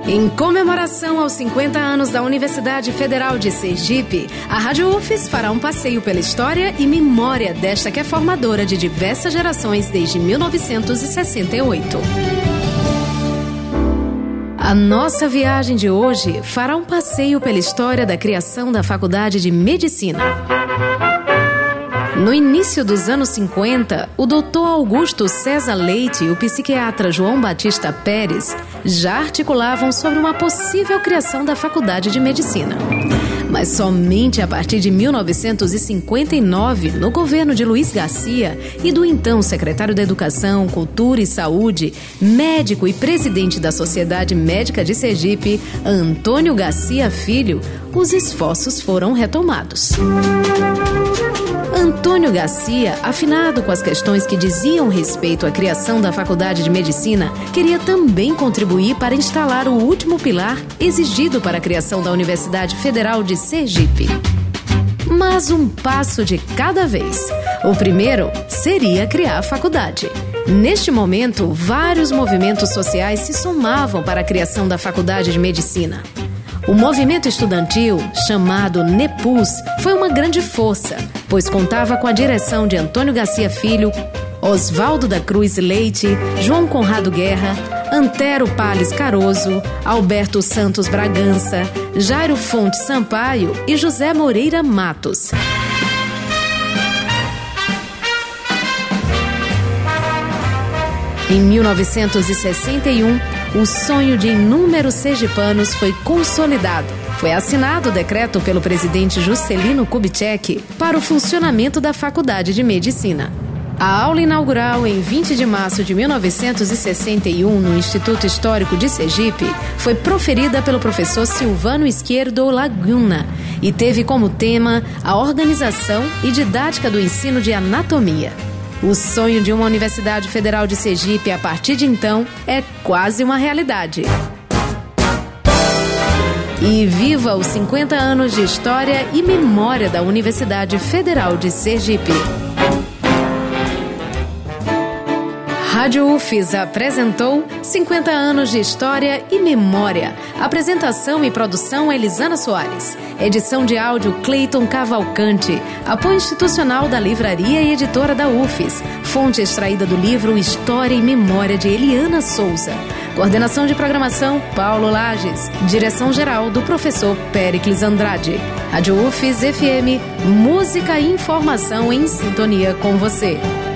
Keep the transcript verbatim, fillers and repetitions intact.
Em comemoração aos cinquenta anos da Universidade Federal de Sergipe, a Rádio U F E S fará um passeio pela história e memória desta que é formadora de diversas gerações desde mil novecentos e sessenta e oito. A nossa viagem de hoje fará um passeio pela história da criação da Faculdade de Medicina. No início dos anos cinquenta, o doutor Augusto César Leite e o psiquiatra João Batista Pérez já articulavam sobre uma possível criação da Faculdade de Medicina. Mas somente a partir de mil novecentos e cinquenta e nove, no governo de Luiz Garcia e do então secretário da Educação, Cultura e Saúde, médico e presidente da Sociedade Médica de Sergipe, Antônio Garcia Filho, os esforços foram retomados. Antônio Garcia, afinado com as questões que diziam respeito à criação da Faculdade de Medicina, queria também contribuir para instalar o último pilar exigido para a criação da Universidade Federal de Sergipe. Mas um passo de cada vez. O primeiro seria criar a faculdade. Neste momento, vários movimentos sociais se somavam para a criação da Faculdade de Medicina. O movimento estudantil, chamado NEPUS, foi uma grande força, pois contava com a direção de Antônio Garcia Filho, Oswaldo da Cruz Leite, João Conrado Guerra, Antero Palles Caroso, Alberto Santos Bragança, Jairo Fonte Sampaio e José Moreira Matos. Em mil novecentos e sessenta e um, o sonho de inúmeros sergipanos foi consolidado. Foi assinado o decreto pelo presidente Juscelino Kubitschek para o funcionamento da Faculdade de Medicina. A aula inaugural, em vinte de março de mil novecentos e sessenta e um, no Instituto Histórico de Sergipe, foi proferida pelo professor Silvano Izquierdo Laguna e teve como tema a organização e didática do ensino de anatomia. O sonho de uma Universidade Federal de Sergipe, a partir de então, é quase uma realidade. E viva os cinquenta anos de história e memória da Universidade Federal de Sergipe. Rádio U F E S apresentou cinquenta anos de história e memória. Apresentação e produção Elisana Soares. Edição de áudio Cleiton Cavalcante. Apoio institucional da Livraria e Editora da U F E S. Fonte extraída do livro História e Memória de Eliana Souza. Coordenação de programação Paulo Lages. Direção-geral do professor Péricles Andrade. Rádio U F E S F M. Música e informação em sintonia com você.